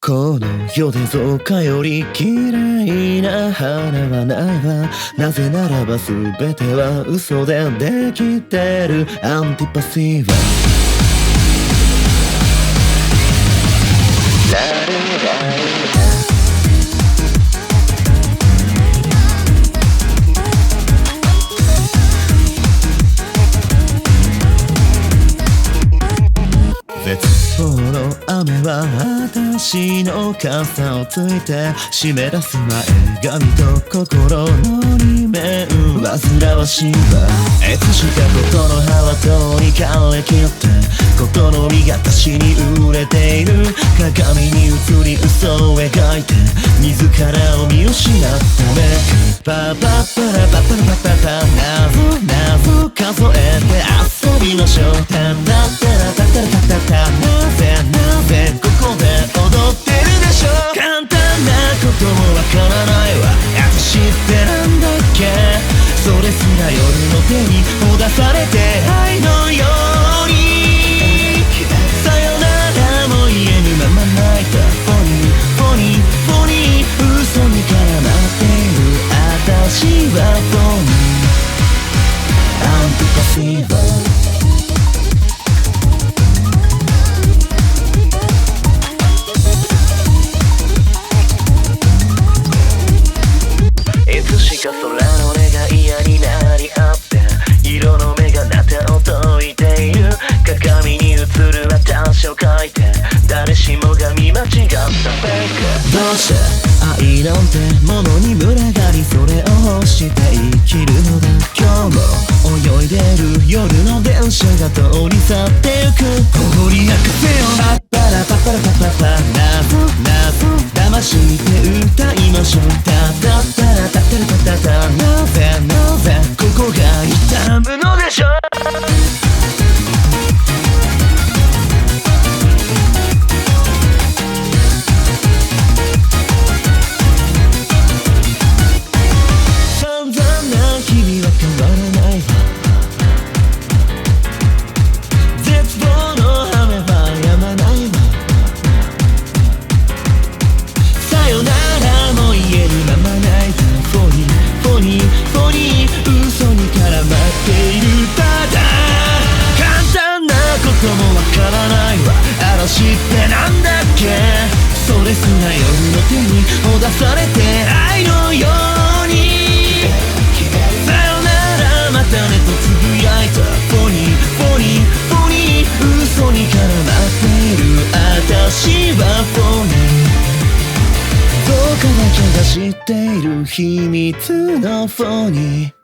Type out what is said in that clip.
この世で造花より綺麗な花はないわ。なぜならば全ては嘘でできてる。アンティパシーは絶望の雨は私の傘をついて締め出す前髪と心の裏面煩わしいわ。いつしかことの葉はとに枯れきってことの実が私に売れている。鏡に映り嘘を描いて自らを見失ったね。パパパラパパラパパパなぞ数えて遊びましょう。タンダッタラタタラタタタなぜここで踊ってるでしょう。簡単なこともわからないわ。私ってなんだっけ。それすら夜の手にほだされて愛のようにさよならも言えぬまま泣いた。フォニーフォニーフォニー嘘に絡まっている私はフォニーアンティパシーバー。空の音が嫌になり合って色の目がなたを解いている。鏡に映る私を描いて誰しもが見間違ったフェイク。どうして愛なんてものに群がりそれを欲して生きるのだ。今日も泳いでる夜の電車が通り去ってゆく。誇り泣かせよパッパラパパラパパパ謎騙して歌いましょう。タタタラタタラタタタなぜここが痛むのでしょう。散々な日々は変わらないわ。絶望の雨は止まないわ。さよならも言えるままないわ。フォニーフォニーフォニー嘘に絡まっている。ただ簡単なこともわからないわ。嵐ってなんだっけ。それすら夜の手にほだされて愛のようにさよならまたねとつぶやいた。フォニーフォニーフォニー嘘に絡まっている私はフォニーどうかだけが知っている秘密のフォニー。